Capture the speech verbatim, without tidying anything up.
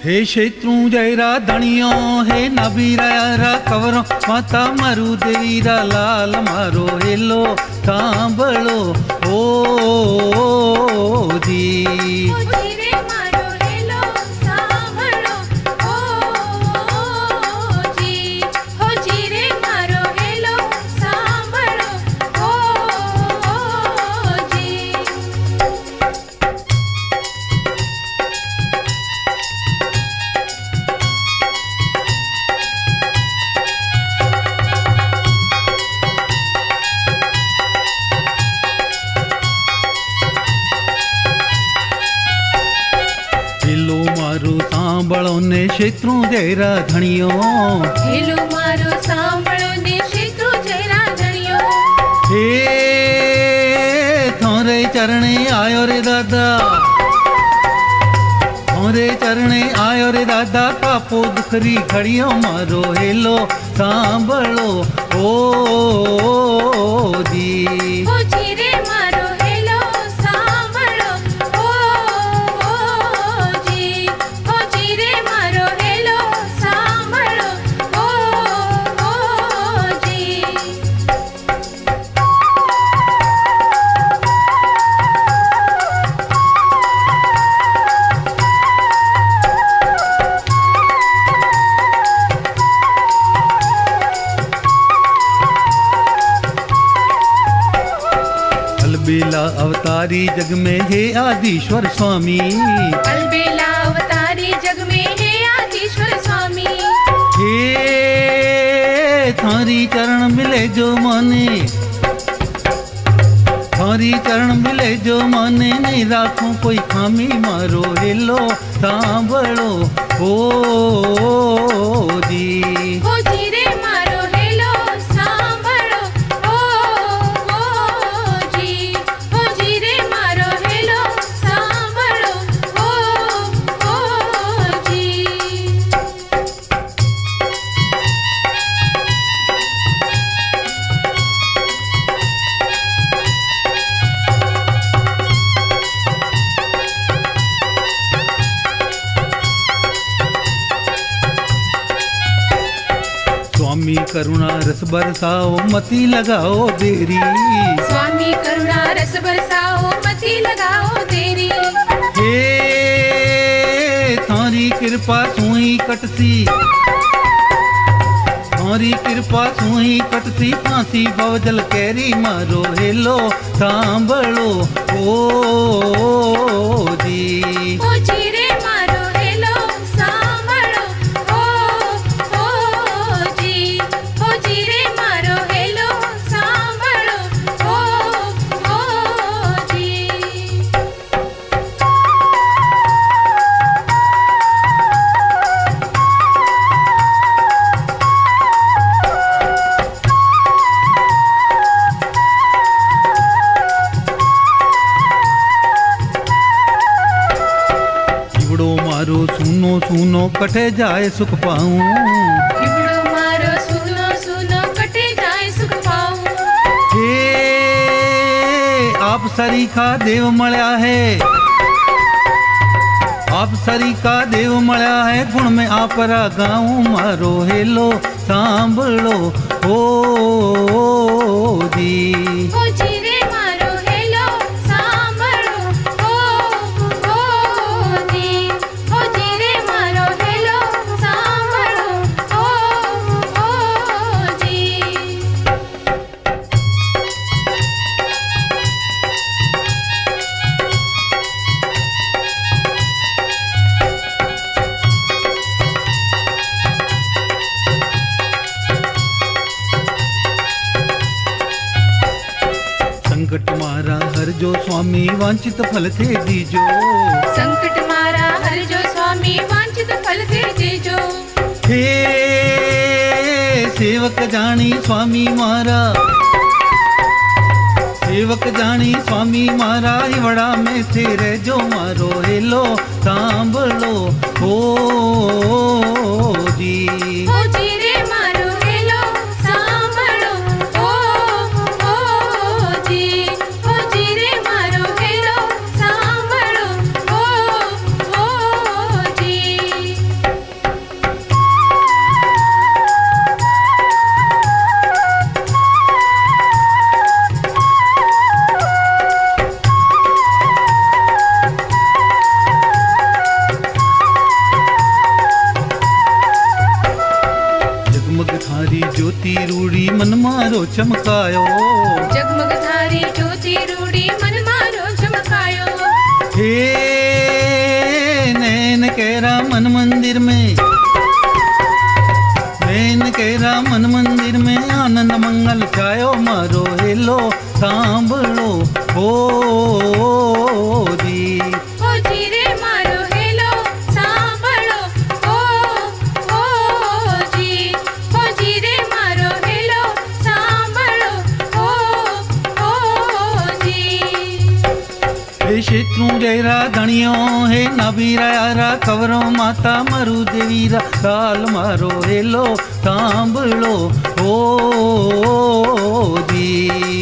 हे शत्रुंजयरा धणियो हे नबीरा कवरो माता मारू देवीरा लाल मारो हेलो सांभळो ओ जी सांभळो ने शत्रुंजयरा धणियो हेलो मारो सांभळो ने शत्रुंजयरा धणियो हे थारे चरणे आयो रे दादा थारे चरणे आयो रे दादा कापो दुखरी खड़ियो मारो हेलो सांभळो ओ जी ओ जी रे मारो हेलो सांभळो ओ ओ जी ओ जी रे मारो हेलो सांभळो ओ ओ जी अलबेला अवतारी जग में हे आदिश्वर स्वामी अलबेला अवतारी जग में हे आदिश्वर स्वामी हे थारी चरण मिले जो माने थारी चरण मिले जो माने नहीं राखूं कोई खामी मारो हेलो सांभळो ओ जी ओ जी रे मारो हेलो सांभळो ओ ओ जी ओ जी रे मारो हेलो सांभळो ओ ओ जी स्वामी करुणा रस बरसाओ मती लगाओ देरी स्वामी करुणा रस बरसाओ मती लगाओ देरी हे थारी कृपा सुई कटसी थारी कृपा सुई कटसी फांसी बवजल कैरी मारो हेलो सांभळो ओ जी ओ जी रे मारो हेलो सांभळो ओ ओ जी ओ जी रे मारो हेलो सांभळो ओ ओ जी जीवड़ो मारो सुनो सुनो कटे जाए सुख पाऊं जीवड़ो मारो सुनो सुनो कटे जाए सुख पाऊं हे आप सरीखा देव मळ्या है आप सरीखा देव मळ्या है गुण में आपरा गाऊं मारो हेलो सांभळो ओ जी ओ जी रे मारो हेलो सांभळो ओ ओ जी ओ जी रे मारो हेलो सांभळो ओ ओ जी संकट मारा हर जो स्वामी वांछित फल थे दीजो संकट मारा हर जो स्वामी वांछित फल दे देजो हे सेवक जानी स्वामी मारा सेवक जानी स्वामी मारा हिवड़ा में थे रहो मारो हेलो सांभळो ओ जी ओ जी रे मारो हेलो सांभळो ओ ओ जी ओ जी रे मारो हेलो सांभळो ओ ओ जी जगमग थारी ज्योति रूड़ी मन मारो चमकायो। जगमग थारी ज्योति रूड़ी मन मारो चमकायो। हे नैन केरा मन मंदिर में, नैन केरा मन मंदिर में आनंद मंगल छायो। मारो हेलो सांभळो हो जी। ओ जी रे मारो हेलो सांभळो ओ ओ जी। ओ जी रे मारो हेलो सांभळो ओ ओ जी। हे शेत्रू जयरा धणियो हे नाभीरा यारा कवरो माता मरु देवीरा काल मारो हेलो सांभळो हो जी।